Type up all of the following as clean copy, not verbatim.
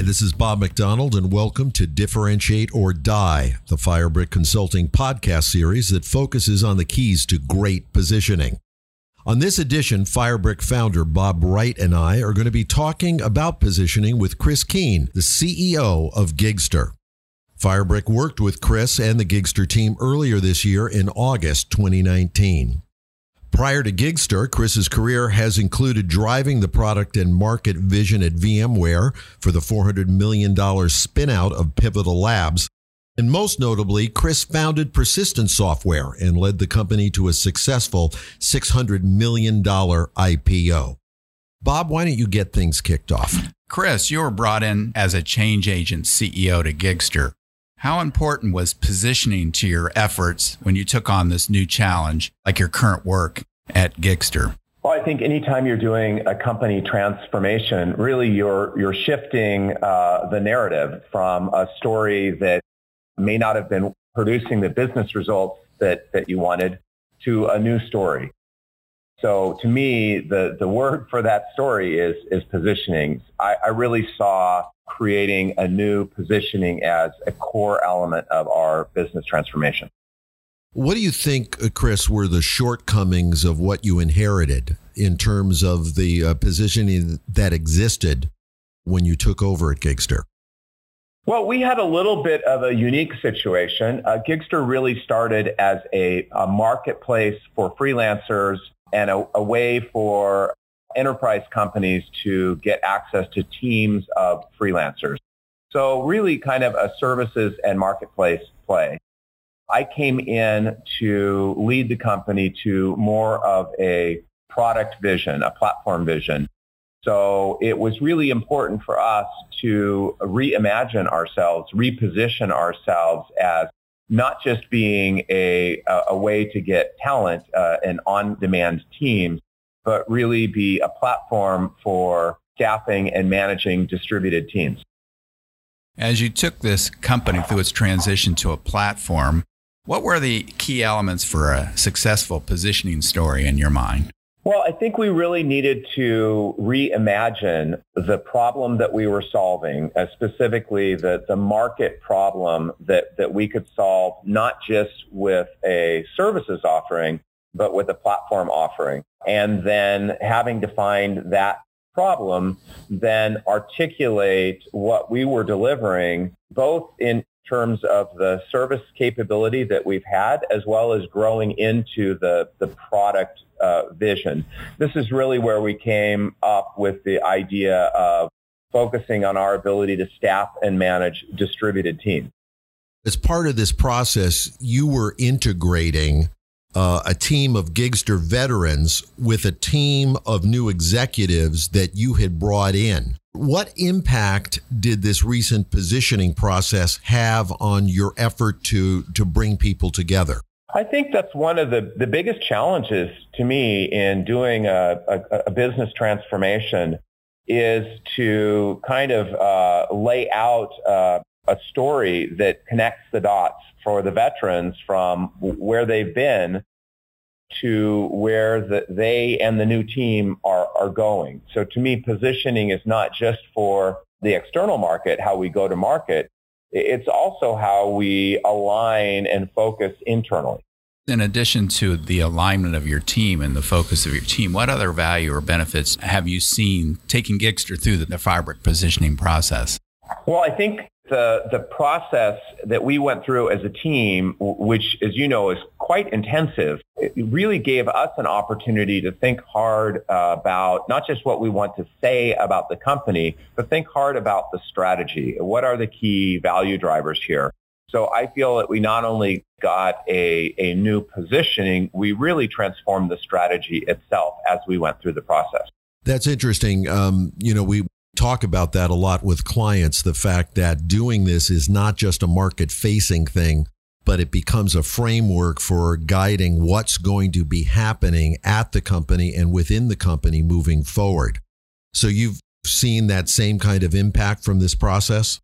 this is Bob McDonald, and welcome to Differentiate or Die, the Firebrick Consulting podcast series that focuses on the keys to great positioning. On this edition, Firebrick founder Bob Wright and I are going to be talking about positioning with Chris Keene, the CEO of Gigster. Firebrick worked with Chris and the Gigster team earlier this year in August 2019. Prior to Gigster, Chris's career has included driving the product and market vision at VMware for the $400 million spin-out of Pivotal Labs. And most notably, Chris founded Persistent Software and led the company to a successful $600 million IPO. Bob, why don't you get things kicked off? Chris, you were brought in as a change agent CEO to Gigster. How important was positioning to your efforts when you took on this new challenge, like your current work at Gigster? Well, I think anytime you're doing a company transformation, really you're shifting the narrative from a story that may not have been producing the business results that you wanted to a new story. So to me, the word for that story is positioning. I really saw creating a new positioning as a core element of our business transformation. What do you think, Chris, were the shortcomings of what you inherited in terms of the positioning that existed when you took over at Gigster? Well, we had a little bit of a unique situation. Gigster really started as a marketplace for freelancers and a way for enterprise companies to get access to teams of freelancers. So really kind of a services and marketplace play. I came in to lead the company to more of a product vision, a platform vision. So it was really important for us to reimagine ourselves, reposition ourselves as not just being a way to get talent and on-demand teams, but really be a platform for staffing and managing distributed teams. As you took this company through its transition to a platform, what were the key elements for a successful positioning story in your mind? Well, I think we really needed to reimagine the problem that we were solving, specifically the market problem that we could solve, not just with a services offering, but with a platform offering. And then having defined that problem, then articulate what we were delivering, both in terms of the service capability that we've had, as well as growing into the product vision. This is really where we came up with the idea of focusing on our ability to staff and manage distributed teams. As part of this process, you were integrating a team of Gigster veterans with a team of new executives that you had brought in. What impact did this recent positioning process have on your effort to bring people together? I think that's one of the biggest challenges to me in doing a business transformation is to kind of lay out a story that connects the dots for the veterans from where they've been to where they and the new team are going. So to me, positioning is not just for the external market, how we go to market. It's also how we align and focus internally. In addition to the alignment of your team and the focus of your team, what other value or benefits have you seen taking Gigster through the Firebrick positioning process? Well, I think the process that we went through as a team, which, as you know, is quite intensive, it really gave us an opportunity to think hard about not just what we want to say about the company, but think hard about the strategy. What are the key value drivers here? So I feel that we not only got a new positioning, we really transformed the strategy itself as we went through the process. That's interesting. We talk about that a lot with clients, the fact that doing this is not just a market-facing thing, but it becomes a framework for guiding what's going to be happening at the company and within the company moving forward. So you've seen that same kind of impact from this process?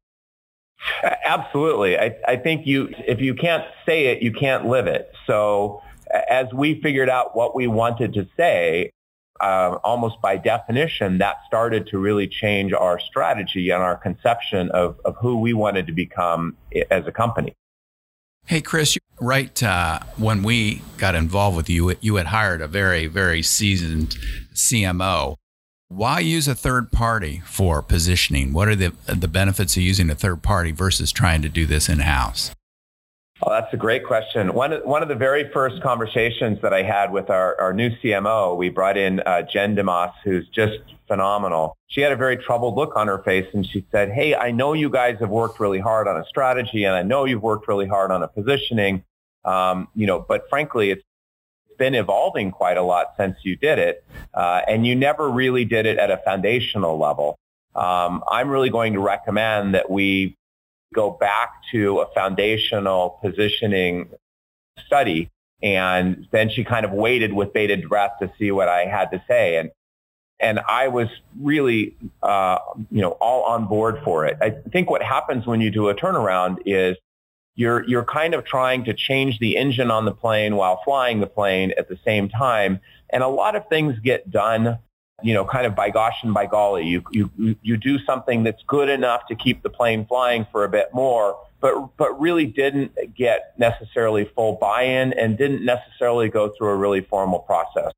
Absolutely. I think if you can't say it, you can't live it. So as we figured out what we wanted to say, almost by definition, that started to really change our strategy and our conception of who we wanted to become as a company. Hey, Chris, when we got involved with you, you had hired a very, very seasoned CMO. Why use a third party for positioning? What are the benefits of using a third party versus trying to do this in-house? Oh, that's a great question. One of the very first conversations that I had with our new CMO, we brought in Jen DeMoss, who's just phenomenal. She had a very troubled look on her face, and she said, "Hey, I know you guys have worked really hard on a strategy, and I know you've worked really hard on a positioning, but frankly, it's been evolving quite a lot since you did it, and you never really did it at a foundational level. I'm really going to recommend that we go back to a foundational positioning study." And then she kind of waited with bated breath to see what I had to say. And I was really, all on board for it. I think what happens when you do a turnaround is you're kind of trying to change the engine on the plane while flying the plane at the same time. And a lot of things get done, kind of by gosh and by golly. You do something that's good enough to keep the plane flying for a bit more, but really didn't get necessarily full buy-in and didn't necessarily go through a really formal process.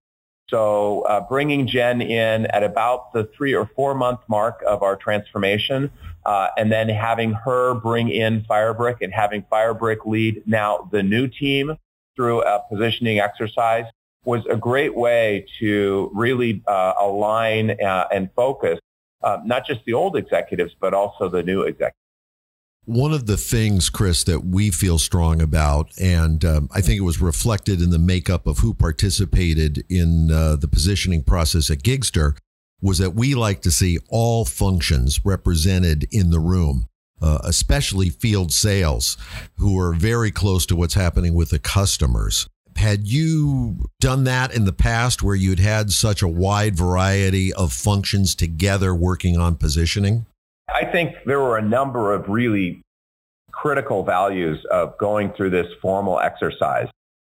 So bringing Jen in at about the 3 or 4 month mark of our transformation, and then having her bring in Firebrick and having Firebrick lead now the new team through a positioning exercise was a great way to really align and focus not just the old executives, but also the new executives. One of the things, Chris, that we feel strong about, and I think it was reflected in the makeup of who participated in the positioning process at Gigster, was that we like to see all functions represented in the room, especially field sales, who are very close to what's happening with the customers. Had you done that in the past where you'd had such a wide variety of functions together working on positioning? I think there were a number of really critical values of going through this formal exercise.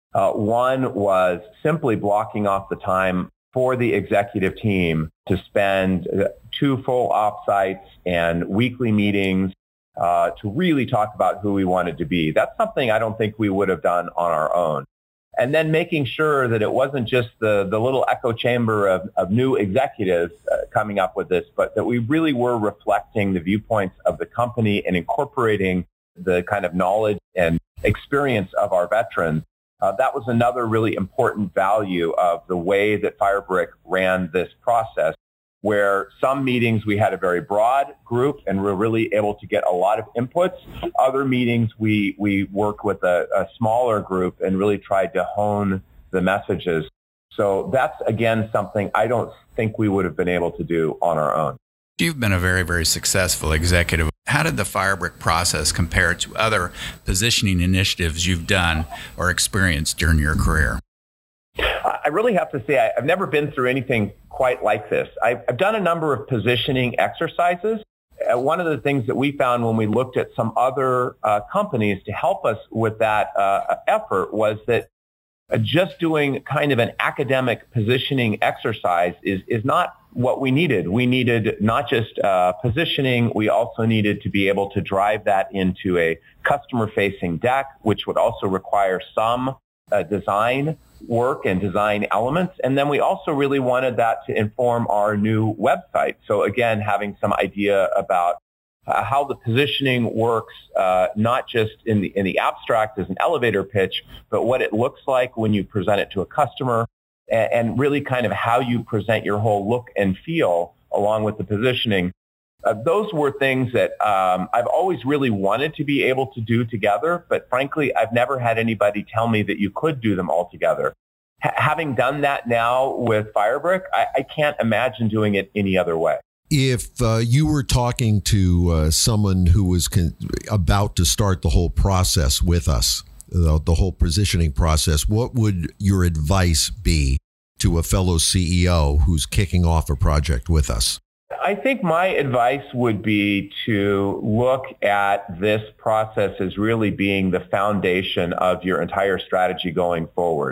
One was simply blocking off the time for the executive team to spend 2 full offsites and weekly meetings to really talk about who we wanted to be. That's something I don't think we would have done on our own. And then making sure that it wasn't just the little echo chamber of new executives coming up with this, but that we really were reflecting the viewpoints of the company and incorporating the kind of knowledge and experience of our veterans. That was another really important value of the way that Firebrick ran this process, where some meetings we had a very broad group and we're really able to get a lot of inputs. Other meetings we worked with a smaller group and really tried to hone the messages. So that's, again, something I don't think we would have been able to do on our own. You've been a very, very successful executive. How did the Firebrick process compare to other positioning initiatives you've done or experienced during your career? I really have to say I've never been through anything quite like this. I've done a number of positioning exercises. One of the things that we found when we looked at some other companies to help us with that effort was that just doing kind of an academic positioning exercise is not what we needed. We needed not just positioning, we also needed to be able to drive that into a customer-facing deck, which would also require some design work and design elements. And then we also really wanted that to inform our new website. So again, having some idea about how the positioning works, not just in the abstract as an elevator pitch, but what it looks like when you present it to a customer, and really kind of how you present your whole look and feel along with the positioning. Those were things that I've always really wanted to be able to do together, but frankly, I've never had anybody tell me that you could do them all together. Having done that now with Firebrick, I can't imagine doing it any other way. If you were talking to someone who was about to start the whole process with us, the whole positioning process, what would your advice be to a fellow CEO who's kicking off a project with us? I think my advice would be to look at this process as really being the foundation of your entire strategy going forward.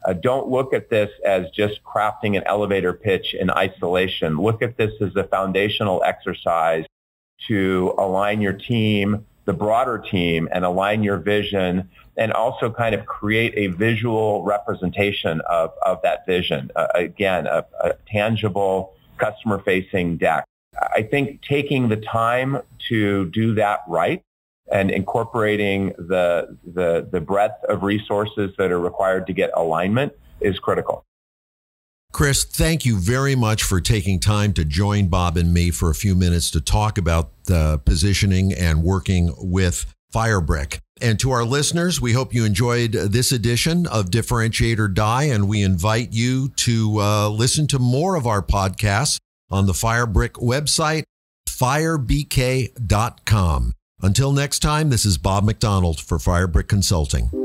Don't look at this as just crafting an elevator pitch in isolation. Look at this as a foundational exercise to align your team, the broader team, and align your vision, and also kind of create a visual representation of that vision. Again, a tangible customer-facing deck. I think taking the time to do that right and incorporating the breadth of resources that are required to get alignment is critical. Chris, thank you very much for taking time to join Bob and me for a few minutes to talk about the positioning and working with Firebrick. And to our listeners, we hope you enjoyed this edition of Differentiate or Die, and we invite you to listen to more of our podcasts on the Firebrick website, firebk.com. Until next time, this is Bob McDonald for Firebrick Consulting.